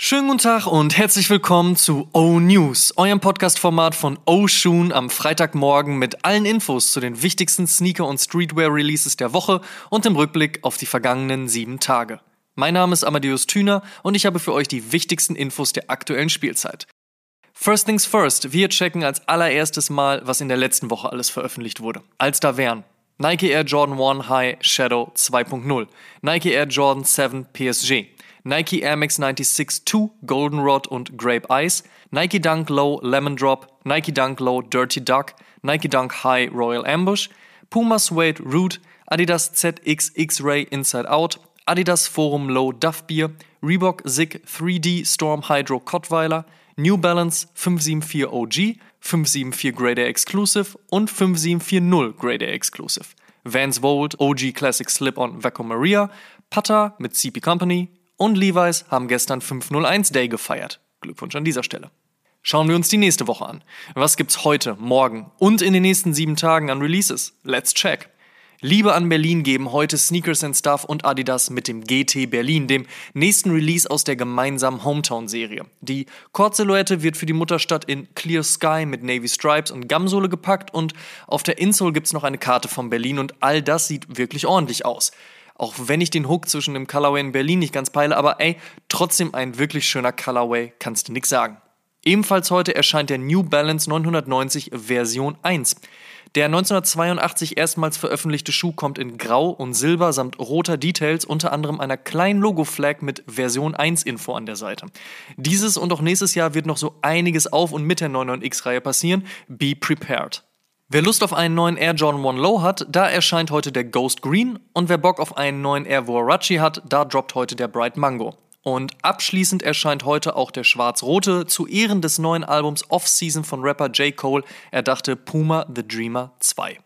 Schönen guten Tag und herzlich willkommen zu O-News, eurem Podcast-Format von O-Shoon am Freitagmorgen mit allen Infos zu den wichtigsten Sneaker- und Streetwear-Releases der Woche und dem Rückblick auf die vergangenen 7 Tage. Mein Name ist Amadeus Thüner und ich habe für euch die wichtigsten Infos der aktuellen Spielzeit. First things first, wir checken als allererstes mal, was in der letzten Woche alles veröffentlicht wurde. Als da wären Nike Air Jordan 1 High Shadow 2.0, Nike Air Jordan 7 PSG, Nike Air Max 96 2 Goldenrod und Grape Ice, Nike Dunk Low Lemon Drop, Nike Dunk Low Dirty Duck, Nike Dunk High Royal Ambush, Puma Suede Root, Adidas ZX X-Ray Inside Out, Adidas Forum Low Duff Beer, Reebok Zig 3D Storm Hydro Kottweiler, New Balance 574 OG, 574 Grade A Exclusive und 5740 Grade A Exclusive, Vans Volt OG Classic Slip-On Vaco Maria, Pata mit CP Company und Levi's haben gestern 501 Day gefeiert. Glückwunsch an dieser Stelle. Schauen wir uns die nächste Woche an. Was gibt's heute, morgen und in den nächsten 7 Tagen an Releases? Let's check. Liebe an Berlin geben heute Sneakers and Stuff und Adidas mit dem GT Berlin, dem nächsten Release aus der gemeinsamen Hometown-Serie. Die Kord-Silhouette wird für die Mutterstadt in Clear Sky mit Navy Stripes und Gumsohle gepackt und auf der Insole gibt's noch eine Karte von Berlin und all das sieht wirklich ordentlich aus. Auch wenn ich den Hook zwischen dem Colorway in Berlin nicht ganz peile, aber trotzdem ein wirklich schöner Colorway, kannst du nix sagen. Ebenfalls heute erscheint der New Balance 990 Version 1. Der 1982 erstmals veröffentlichte Schuh kommt in Grau und Silber samt roter Details, unter anderem einer kleinen Logo-Flag mit Version 1 Info an der Seite. Dieses und auch nächstes Jahr wird noch so einiges auf und mit der 99X-Reihe passieren. Be prepared. Wer Lust auf einen neuen Air Jordan 1 Low hat, da erscheint heute der Ghost Green und wer Bock auf einen neuen Air Huarache hat, da droppt heute der Bright Mango. Und abschließend erscheint heute auch der Schwarz-Rote zu Ehren des neuen Albums Off-Season von Rapper J. Cole, erdachte Puma The Dreamer 2.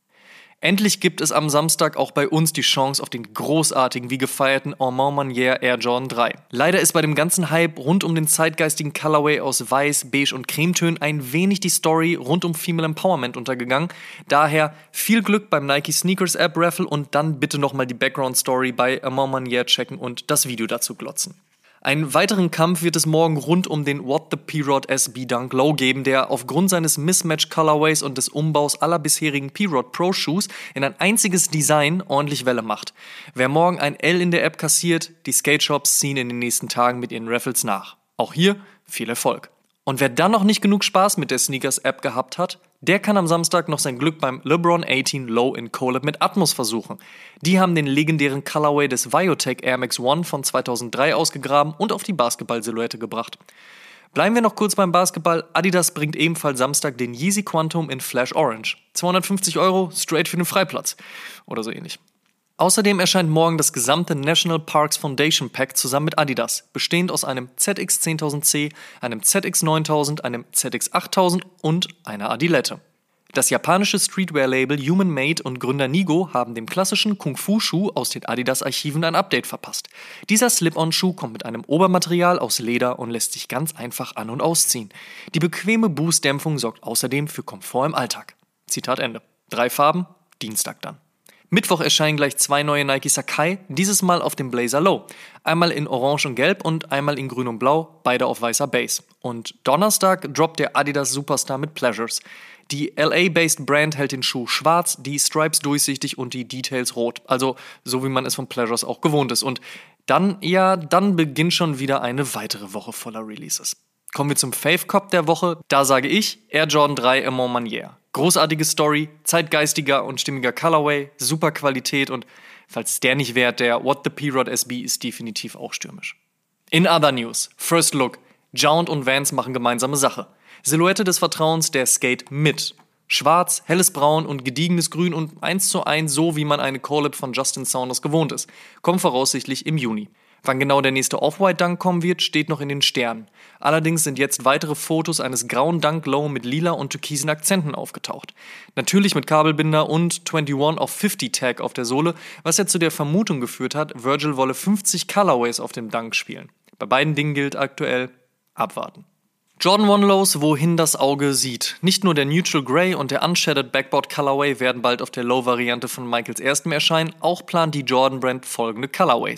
Endlich gibt es am Samstag auch bei uns die Chance auf den großartigen wie gefeierten Armand Manière Air Jordan 3. Leider ist bei dem ganzen Hype rund um den zeitgeistigen Colorway aus Weiß, Beige und Cremetönen ein wenig die Story rund um Female Empowerment untergegangen. Daher viel Glück beim Nike Sneakers App Raffle und dann bitte nochmal die Background Story bei Armand Manière checken und das Video dazu glotzen. Einen weiteren Kampf wird es morgen rund um den What the P-Rod SB Dunk Low geben, der aufgrund seines Mismatch-Colorways und des Umbaus aller bisherigen P-Rod Pro-Shoes in ein einziges Design ordentlich Welle macht. Wer morgen ein L in der App kassiert, die Skate-Shops ziehen in den nächsten Tagen mit ihren Raffles nach. Auch hier viel Erfolg. Und wer dann noch nicht genug Spaß mit der Sneakers-App gehabt hat, der kann am Samstag noch sein Glück beim LeBron 18 Low in Collab mit Atmos versuchen. Die haben den legendären Colorway des Viotech Air Max 1 von 2003 ausgegraben und auf die Basketball-Silhouette gebracht. Bleiben wir noch kurz beim Basketball. Adidas bringt ebenfalls Samstag den Yeezy Quantum in Flash Orange. 250 € straight für den Freiplatz. Oder so ähnlich. Außerdem erscheint morgen das gesamte National Parks Foundation Pack zusammen mit Adidas, bestehend aus einem ZX10000C, einem ZX9000, einem ZX8000 und einer Adilette. Das japanische Streetwear-Label Human Made und Gründer Nigo haben dem klassischen Kung-Fu-Schuh aus den Adidas-Archiven ein Update verpasst. Dieser Slip-On-Schuh kommt mit einem Obermaterial aus Leder und lässt sich ganz einfach an- und ausziehen. Die bequeme Boost-Dämpfung sorgt außerdem für Komfort im Alltag. Zitat Ende. 3 Farben, Dienstag dann. Mittwoch erscheinen gleich 2 neue Nike Sacai, dieses Mal auf dem Blazer Low. Einmal in Orange und Gelb und einmal in Grün und Blau, beide auf weißer Base. Und Donnerstag droppt der Adidas Superstar mit Pleasures. Die LA-based Brand hält den Schuh schwarz, die Stripes durchsichtig und die Details rot. Also so wie man es von Pleasures auch gewohnt ist. Und dann beginnt schon wieder eine weitere Woche voller Releases. Kommen wir zum Fave Cop der Woche. Da sage ich Air Jordan 3 Armand Manière. Großartige Story, zeitgeistiger und stimmiger Colorway, super Qualität und falls der nicht wert, der What the P-Rod SB ist definitiv auch stürmisch. In other news, First Look, Jount und Vans machen gemeinsame Sache. Silhouette des Vertrauens der Skate mit. Schwarz, helles Braun und gediegenes Grün und 1:1 so, wie man eine Collab von Justin Saunders gewohnt ist. Kommt voraussichtlich im Juni. Wann genau der nächste Off-White Dunk kommen wird, steht noch in den Sternen. Allerdings sind jetzt weitere Fotos eines grauen Dunk Low mit lila und türkisen Akzenten aufgetaucht. Natürlich mit Kabelbinder und 21 auf 50 Tag auf der Sohle, was ja zu der Vermutung geführt hat, Virgil wolle 50 Colorways auf dem Dunk spielen. Bei beiden Dingen gilt aktuell abwarten. Jordan 1 Lows, wohin das Auge sieht. Nicht nur der Neutral Grey und der Unshattered Backboard Colorway werden bald auf der Low-Variante von Michaels erstem erscheinen, auch plant die Jordan Brand folgende Colorways.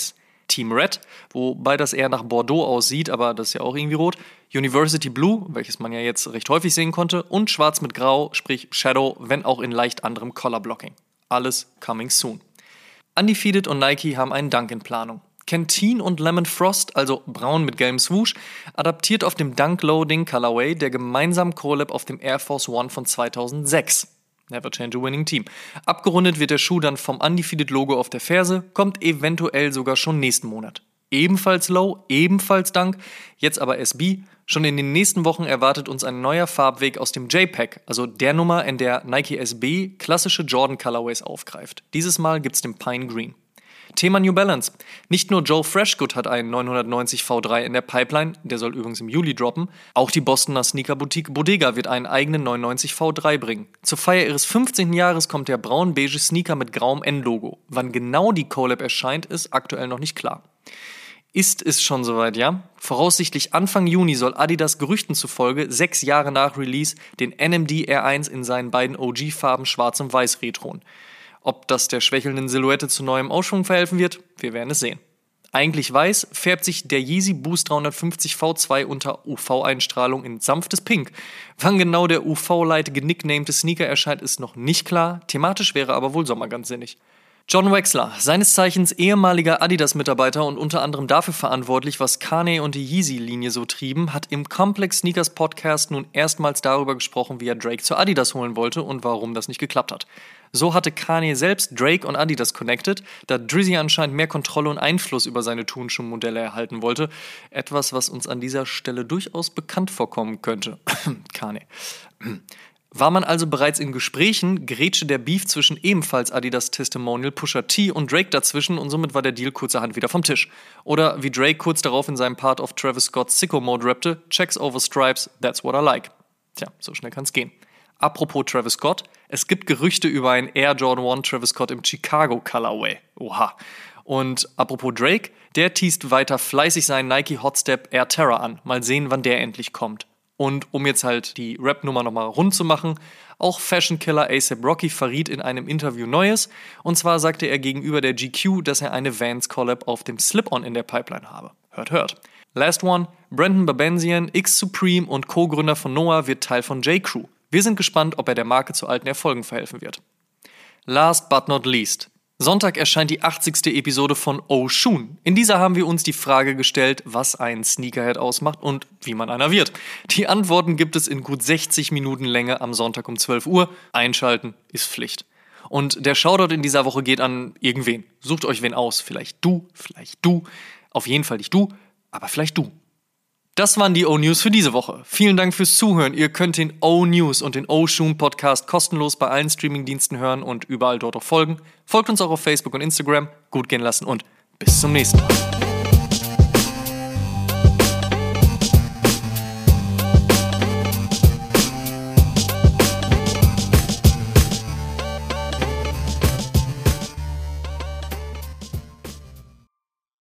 Team Red, wobei das eher nach Bordeaux aussieht, aber das ist ja auch irgendwie rot. University Blue, welches man ja jetzt recht häufig sehen konnte. Und Schwarz mit Grau, sprich Shadow, wenn auch in leicht anderem Color-Blocking. Alles coming soon. Undefeated und Nike haben einen Dunk in Planung. Canteen und Lemon Frost, also braun mit gelbem Swoosh, adaptiert auf dem Dunk Loading Colorway der gemeinsamen Collab auf dem Air Force One von 2006. Never change a winning team. Abgerundet wird der Schuh dann vom Undefeated Logo auf der Ferse, kommt eventuell sogar schon nächsten Monat. Ebenfalls Low, ebenfalls Dunk, jetzt aber SB. Schon in den nächsten Wochen erwartet uns ein neuer Farbweg aus dem JPEG, also der Nummer, in der Nike SB klassische Jordan Colorways aufgreift. Dieses Mal gibt's den Pine Green. Thema New Balance. Nicht nur Joe Freshgood hat einen 990 V3 in der Pipeline, der soll übrigens im Juli droppen, auch die Bostoner Sneaker-Boutique Bodega wird einen eigenen 990 V3 bringen. Zur Feier ihres 15. Jahres kommt der braun-beige Sneaker mit grauem N-Logo. Wann genau die Collab erscheint, ist aktuell noch nicht klar. Ist es schon soweit, ja? Voraussichtlich Anfang Juni soll Adidas Gerüchten zufolge 6 Jahre nach Release den NMD R1 in seinen beiden OG-Farben Schwarz und Weiß retroen. Ob das der schwächelnden Silhouette zu neuem Aufschwung verhelfen wird, wir werden es sehen. Eigentlich weiß, färbt sich der Yeezy Boost 350 V2 unter UV-Einstrahlung in sanftes Pink. Wann genau der UV-Light genicknamte Sneaker erscheint, ist noch nicht klar, thematisch wäre aber wohl Sommer ganz sinnig. John Wexler, seines Zeichens ehemaliger Adidas-Mitarbeiter und unter anderem dafür verantwortlich, was Kanye und die Yeezy-Linie so trieben, hat im Complex Sneakers Podcast nun erstmals darüber gesprochen, wie er Drake zu Adidas holen wollte und warum das nicht geklappt hat. So hatte Kanye selbst Drake und Adidas connected, da Drizzy anscheinend mehr Kontrolle und Einfluss über seine Turnschuhmodelle erhalten wollte. Etwas, was uns an dieser Stelle durchaus bekannt vorkommen könnte. Kanye. War man also bereits in Gesprächen, grätschte der Beef zwischen ebenfalls Adidas Testimonial Pusha T und Drake dazwischen und somit war der Deal kurzerhand wieder vom Tisch. Oder wie Drake kurz darauf in seinem Part auf Travis Scott's Sicko Mode rappte, Checks over Stripes, that's what I like. Tja, so schnell kann's gehen. Apropos Travis Scott, es gibt Gerüchte über einen Air Jordan 1 Travis Scott im Chicago Colorway. Oha. Und apropos Drake, der teast weiter fleißig seinen Nike Hotstep Air Terror an. Mal sehen, wann der endlich kommt. Und um jetzt halt die Rap-Nummer nochmal rund zu machen, auch Fashion-Killer A$AP Rocky verriet in einem Interview Neues. Und zwar sagte er gegenüber der GQ, dass er eine Vans-Collab auf dem Slip-On in der Pipeline habe. Hört, hört. Last one, Brandon Babenzian, X-Supreme und Co-Gründer von Noah wird Teil von J.Crew. Wir sind gespannt, ob er der Marke zu alten Erfolgen verhelfen wird. Last but not least. Sonntag erscheint die 80. Episode von Oshun. In dieser haben wir uns die Frage gestellt, was einen Sneakerhead ausmacht und wie man einer wird. Die Antworten gibt es in gut 60 Minuten Länge am Sonntag um 12 Uhr. Einschalten ist Pflicht. Und der Shoutout in dieser Woche geht an irgendwen. Sucht euch wen aus. Vielleicht du. Auf jeden Fall nicht du, aber vielleicht du. Das waren die O-News für diese Woche. Vielen Dank fürs Zuhören. Ihr könnt den O-News und den Oshun Podcast kostenlos bei allen Streamingdiensten hören und überall dort auch folgen. Folgt uns auch auf Facebook und Instagram. Gut gehen lassen und bis zum nächsten Mal.